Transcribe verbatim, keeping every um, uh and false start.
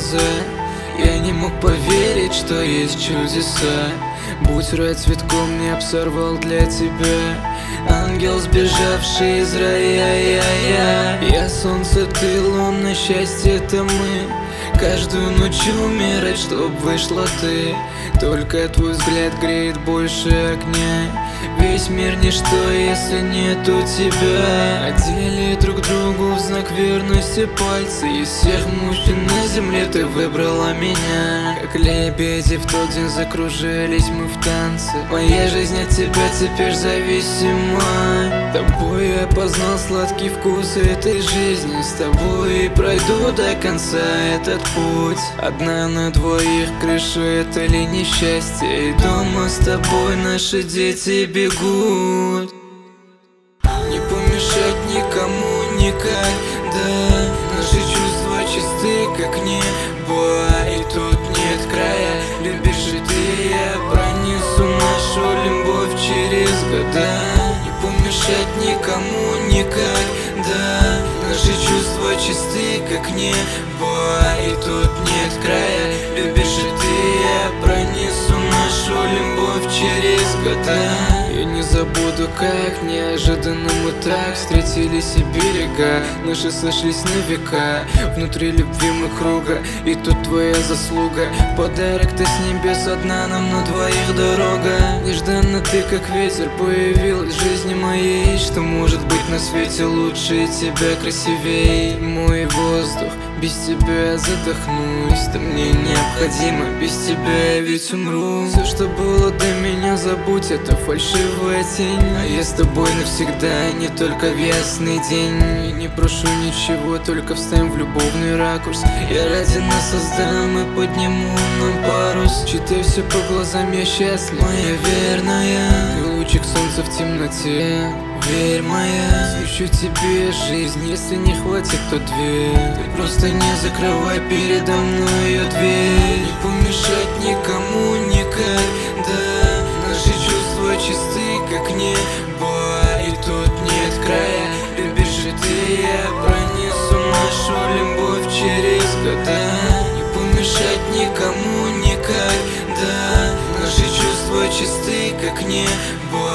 глаза. Я не мог поверить, что есть чудеса. Будь рай цветком, не обсорвал для тебя. Ангел, сбежавший из рая, я, я. Я солнце, ты луна, счастье это мы. Каждую ночь умирать, чтоб вышла ты. Только твой взгляд греет больше огня. Весь мир ничто, если нету тебя. Одели друг другу в знак верности пальцы. Из всех мужчин на земле ты выбрала меня. Как лебеди в тот день закружились мы в танце. Моя жизнь от тебя теперь зависима. Тобой я познал сладкий вкус этой жизни. С тобой пройду до конца этот путь. Одна на двоих крышу, это ли несчастье? И дома с тобой наши дети бегут. Не помешать никому никогда. Наши чувства чисты, как небо, и тут нет края. Любишь и ты, я пронесу нашу любовь через года. Не помешать никому никогда. Наши чувства чисты, как небо, и тут нет края. Любишь и ты, я пронесу нашу любовь через года. Я не забуду, как неожиданно мы так встретились и берега наши сошлись на века. Внутри любви мы круга, и тут твоя заслуга. Подарок ты с небес, одна нам на двоих дорога. Нежданно ты, как ветер, появилась в жизни моей. Что может быть на свете лучше тебя, красивей? Мой воздух, без тебя задохнусь. Ты мне необходима, без тебя я ведь умру. Все, что было до меня, забудь, это фальшивая тень. А я с тобой навсегда, не только в ясный день. И не прошу ничего, только встань в любовный ракурс. Я ради нас создам и подниму нам парус. Читай все по глазам, я счастлив, моя верная. Ты лучик солнца в темноте, верь моя. Свечу тебе жизнь, если не хватит, то дверь. Ты просто не закрывай передо мной ее дверь. Не помешать никому никогда. Наши чувства чисты, как небо, и тут нет края. Любишь и ты, я пронесу нашу любовь через года. Не помешать никому никогда. Наши чувства чисты, как небо,